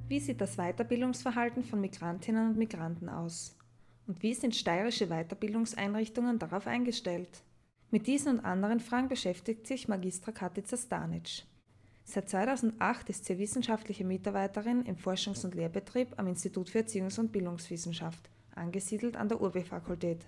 Wie sieht das Weiterbildungsverhalten von Migrantinnen und Migranten aus? Und wie sind steirische Weiterbildungseinrichtungen darauf eingestellt? Mit diesen und anderen Fragen beschäftigt sich Magistra Katica Stanic. Seit 2008 ist sie wissenschaftliche Mitarbeiterin im Forschungs- und Lehrbetrieb am Institut für Erziehungs- und Bildungswissenschaft, angesiedelt an der URB-Fakultät.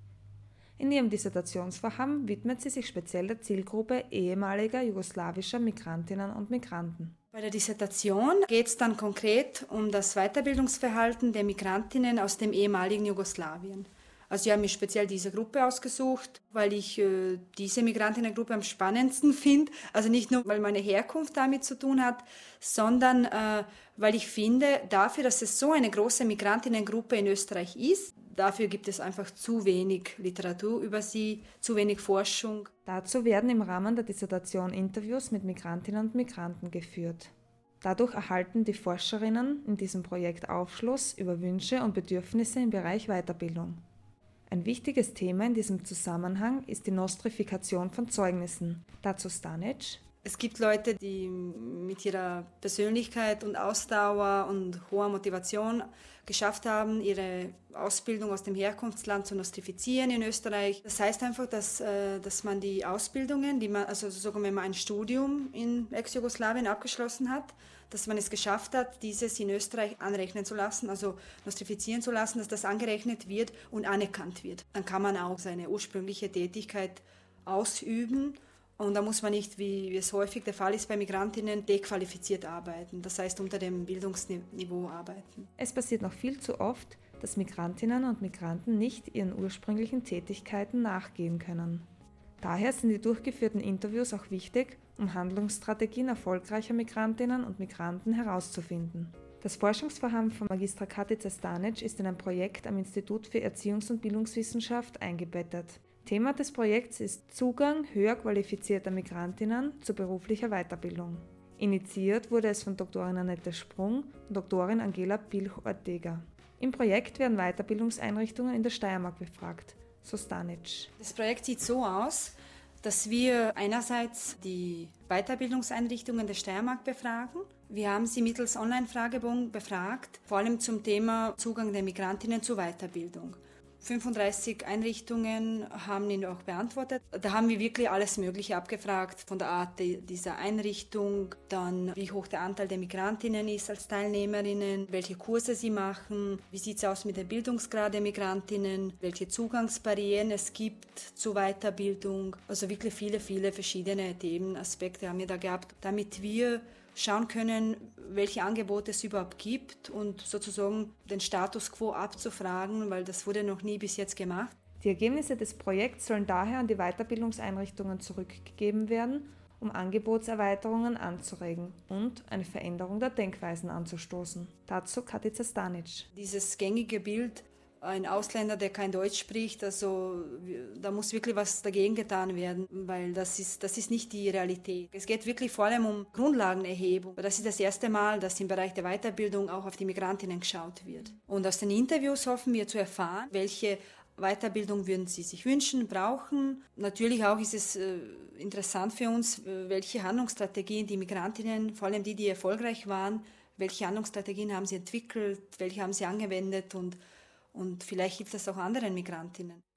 In ihrem Dissertationsvorhaben widmet sie sich speziell der Zielgruppe ehemaliger jugoslawischer Migrantinnen und Migranten. Bei der Dissertation geht es dann konkret um das Weiterbildungsverhalten der Migrantinnen aus dem ehemaligen Jugoslawien. Also ich habe mir speziell diese Gruppe ausgesucht, weil ich diese Migrantinnengruppe am spannendsten finde. Also nicht nur, weil meine Herkunft damit zu tun hat, sondern weil ich finde, dafür, dass es so eine große Migrantinnengruppe in Österreich ist, dafür gibt es einfach zu wenig Literatur über sie, zu wenig Forschung. Dazu werden im Rahmen der Dissertation Interviews mit Migrantinnen und Migranten geführt. Dadurch erhalten die Forscherinnen in diesem Projekt Aufschluss über Wünsche und Bedürfnisse im Bereich Weiterbildung. Ein wichtiges Thema in diesem Zusammenhang ist die Nostrifikation von Zeugnissen. Dazu Stanic. Es gibt Leute, die mit ihrer Persönlichkeit und Ausdauer und hoher Motivation geschafft haben, ihre Ausbildung aus dem Herkunftsland zu nostrifizieren in Österreich. Das heißt einfach, dass man die Ausbildungen, also sogar wenn man ein Studium in Ex-Jugoslawien abgeschlossen hat, dass man es geschafft hat, dieses in Österreich anrechnen zu lassen, also nostrifizieren zu lassen, dass das angerechnet wird und anerkannt wird. Dann kann man auch seine ursprüngliche Tätigkeit ausüben. Und da muss man nicht, wie es häufig der Fall ist bei Migrantinnen, dequalifiziert arbeiten, das heißt unter dem Bildungsniveau arbeiten. Es passiert noch viel zu oft, dass Migrantinnen und Migranten nicht ihren ursprünglichen Tätigkeiten nachgehen können. Daher sind die durchgeführten Interviews auch wichtig, um Handlungsstrategien erfolgreicher Migrantinnen und Migranten herauszufinden. Das Forschungsvorhaben von Magistra Katica Stanic ist in ein Projekt am Institut für Erziehungs- und Bildungswissenschaft eingebettet. Thema des Projekts ist Zugang höher qualifizierter Migrantinnen zu beruflicher Weiterbildung. Initiiert wurde es von Doktorin Annette Sprung und Doktorin Angela Pilch-Ortega. Im Projekt werden Weiterbildungseinrichtungen in der Steiermark befragt, so Stanic. Das Projekt sieht so aus, dass wir einerseits die Weiterbildungseinrichtungen der Steiermark befragen. Wir haben sie mittels Online-Fragebogen befragt, vor allem zum Thema Zugang der Migrantinnen zur Weiterbildung. 35 Einrichtungen haben ihn auch beantwortet. Da haben wir wirklich alles Mögliche abgefragt, von der Art dieser Einrichtung, dann wie hoch der Anteil der Migrantinnen ist als Teilnehmerinnen, welche Kurse sie machen, wie sieht es aus mit dem Bildungsgrad der Migrantinnen, welche Zugangsbarrieren es gibt zur Weiterbildung. Also wirklich viele verschiedene Themenaspekte haben wir da gehabt, damit wir schauen können, welche Angebote es überhaupt gibt und sozusagen den Status quo abzufragen, weil das wurde noch nie bis jetzt gemacht. Die Ergebnisse des Projekts sollen daher an die Weiterbildungseinrichtungen zurückgegeben werden, um Angebotserweiterungen anzuregen und eine Veränderung der Denkweisen anzustoßen. Dazu Katica Stanic. Dieses gängige Bild, ein Ausländer, der kein Deutsch spricht, also da muss wirklich was dagegen getan werden, weil das ist nicht die Realität. Es geht wirklich vor allem um Grundlagenerhebung. Das ist das erste Mal, dass im Bereich der Weiterbildung auch auf die Migrantinnen geschaut wird. Und aus den Interviews hoffen wir zu erfahren, welche Weiterbildung würden sie sich wünschen, brauchen. Natürlich auch ist es interessant für uns, welche Handlungsstrategien die Migrantinnen, vor allem die erfolgreich waren, welche Handlungsstrategien haben sie entwickelt, welche haben sie angewendet und vielleicht hilft das auch anderen Migrantinnen.